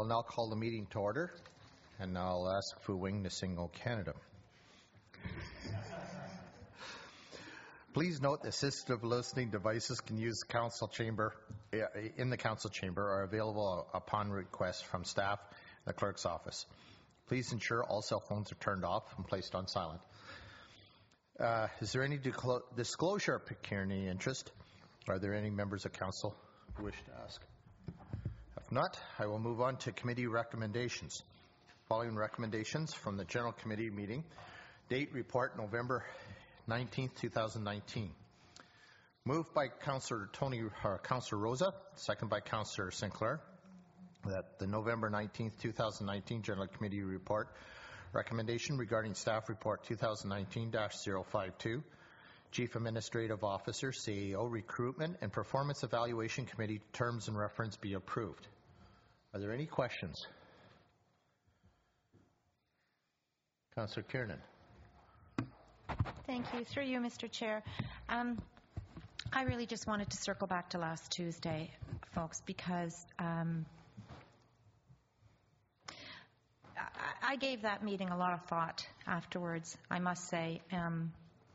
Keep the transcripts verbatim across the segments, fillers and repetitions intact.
will now call the meeting to order, and I'll ask Fu Wing to sing O Canada. Please note that assistive listening devices can use the council chamber in the council chamber are available upon request from staff in the clerk's office. Please ensure all cell phones are turned off and placed on silent. Uh, is there any disclosure of pecuniary interest? Are there any members of council who wish to ask? If not, I will move on to committee recommendations. Following recommendations from the General Committee meeting, date report November nineteenth, two thousand nineteen. Moved by Councillor Tony, uh, Councillor Rosa, second by Councillor Sinclair, that the November nineteenth, two thousand nineteen General Committee report recommendation regarding staff report two thousand nineteen dash zero five two, Chief Administrative Officer, C A O Recruitment and Performance Evaluation Committee terms and reference be approved. Are there any questions? Councillor Kiernan. Thank you. Through you, Mister Chair. Um, I really just wanted to circle back to last Tuesday, folks, because um, I, I gave that meeting a lot of thought afterwards, I must say. Um,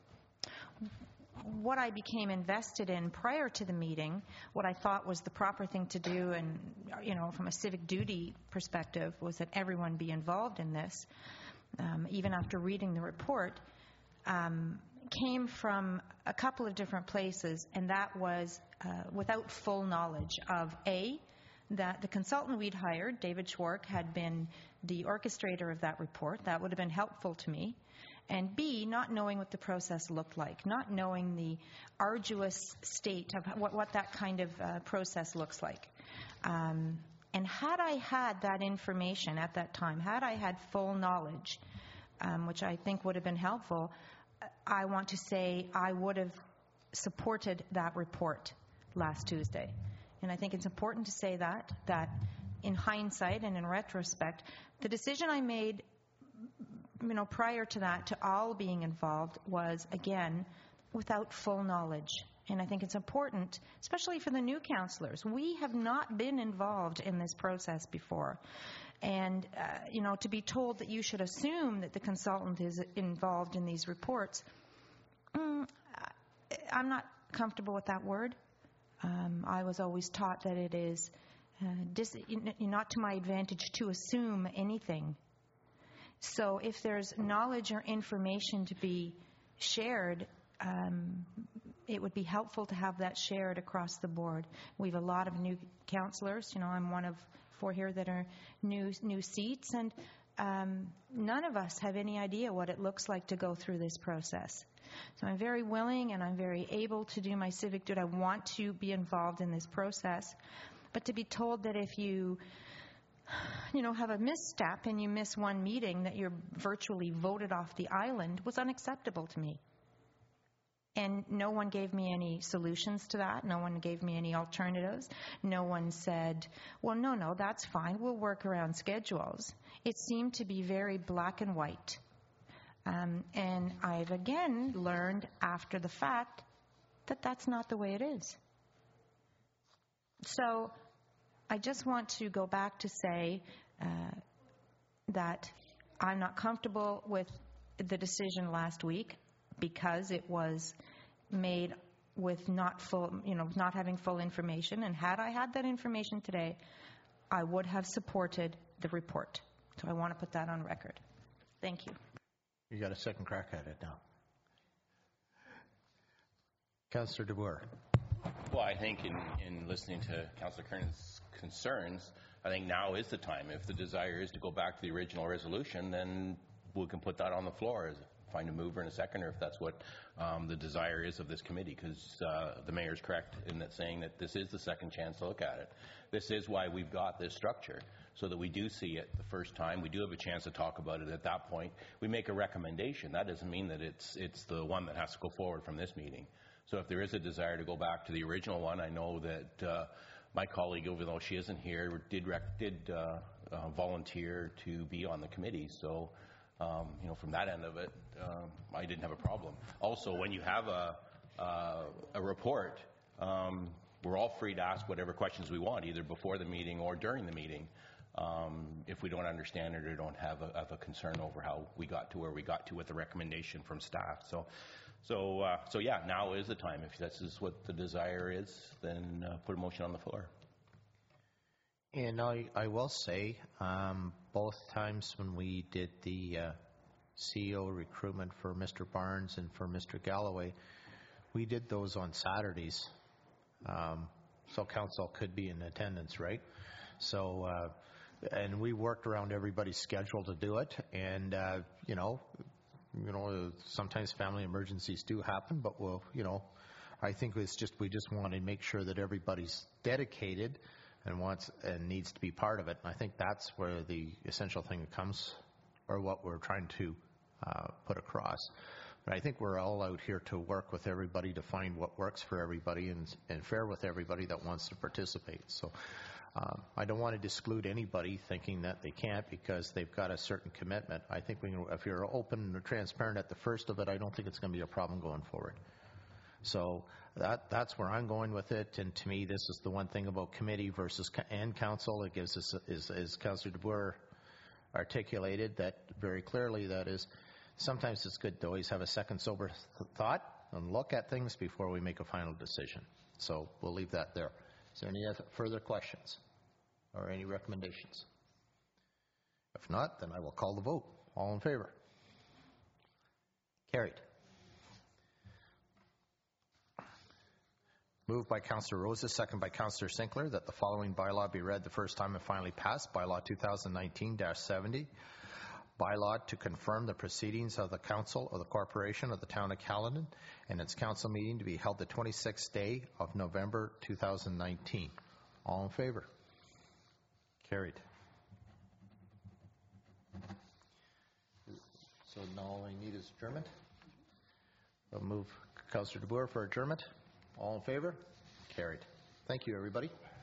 what I became invested in prior to the meeting, what I thought was the proper thing to do, and, you know, from a civic duty perspective, was that everyone be involved in this, um, even after reading the report. Um, came from a couple of different places, and that was uh, without full knowledge of A, that the consultant we'd hired, David Schwark, had been the orchestrator of that report. That would have been helpful to me. And B, not knowing what the process looked like, not knowing the arduous state of what, what that kind of uh, process looks like. Um, and had I had that information at that time, had I had full knowledge, Um, which I think would have been helpful, I want to say I would have supported that report last Tuesday. And I think it's important to say that, that in hindsight and in retrospect, the decision I made, you know, prior to that, to all being involved, was, again, without full knowledge. And I think it's important, especially for the new councillors. We have not been involved in this process before. And, uh, you know, to be told that you should assume that the consultant is involved in these reports, mm, I'm not comfortable with that word. Um, I was always taught that it is uh, dis- not to my advantage to assume anything. So if there's knowledge or information to be shared, um, it would be helpful to have that shared across the board. We have a lot of new councillors. You know, I'm one of four here that are new new seats, and um, none of us have any idea what it looks like to go through this process. So I'm very willing and I'm very able to do my civic duty. I want to be involved in this process, but to be told that if you you know, have a misstep and you miss one meeting, that you're virtually voted off the island, was unacceptable to me. And no one gave me any solutions to that. No one gave me any alternatives. No one said, well, no, no, that's fine. We'll work around schedules. It seemed to be very black and white. Um, and I've again learned after the fact that that's not the way it is. So I just want to go back to say uh, that I'm not comfortable with the decision last week, because it was made with not full, you know, not having full information. And had I had that information today, I would have supported the report. So I want to put that on record. Thank you. You got a second crack at it now. Councillor DeBoer. Well, I think in, in listening to Councillor Kernan's concerns, I think now is the time. If the desire is to go back to the original resolution, then we can put that on the floor as find a mover and a seconder if that's what um, the desire is of this committee, because uh, the mayor's correct in that saying that this is the second chance to look at it. This is why we've got this structure, so that we do see it the first time. We do have a chance to talk about it at that point. We make a recommendation. That doesn't mean that it's it's the one that has to go forward from this meeting. So if there is a desire to go back to the original one, I know that uh, my colleague, even though she isn't here, did rec- did uh, uh, volunteer to be on the committee. So Um, you know, from that end of it, um, I didn't have a problem. Also, when you have a, uh, a report, um, we're all free to ask whatever questions we want, either before the meeting or during the meeting. um, if we don't understand it or don't have a, have a concern over how we got to where we got to with the recommendation from staff. So, so, uh, so yeah, now is the time. If this is what the desire is, then uh, put a motion on the floor. And I, I will say, um, both times when we did the uh, C E O recruitment for Mister Barnes and for Mister Galloway, we did those on Saturdays, um, so council could be in attendance, right? So, uh, and we worked around everybody's schedule to do it, and uh, you know, you know, sometimes family emergencies do happen, but we'll, you know, I think it's just we just want to make sure that everybody's dedicated and wants and needs to be part of it. And I think that's where the essential thing comes, or what we're trying to uh, put across. But I think we're all out here to work with everybody to find what works for everybody and, and fair with everybody that wants to participate. So um, I don't want to exclude anybody thinking that they can't because they've got a certain commitment. I think we can, if you're open and transparent at the first of it, I don't think it's going to be a problem going forward. So that that's where I'm going with it. And to me, this is the one thing about committee versus co- and council. It gives us, is, as Councillor DeBoer articulated that very clearly, that is, sometimes it's good to always have a second sober th- thought and look at things before we make a final decision. So we'll leave that there. Is there any other further questions or any recommendations? If not, then I will call the vote. All in favor? Carried. Moved by Councillor Rosa, second by Councillor Sinclair, that the following bylaw be read the first time and finally passed. Bylaw twenty nineteen dash seventy. Bylaw to confirm the proceedings of the Council of the Corporation of the Town of Caledon and its council meeting to be held the twenty-sixth day of November two thousand nineteen. All in favor? Carried. So now all I need is adjournment. I'll move Councillor DeBoer for adjournment. All in favor? Carried. Thank you, everybody.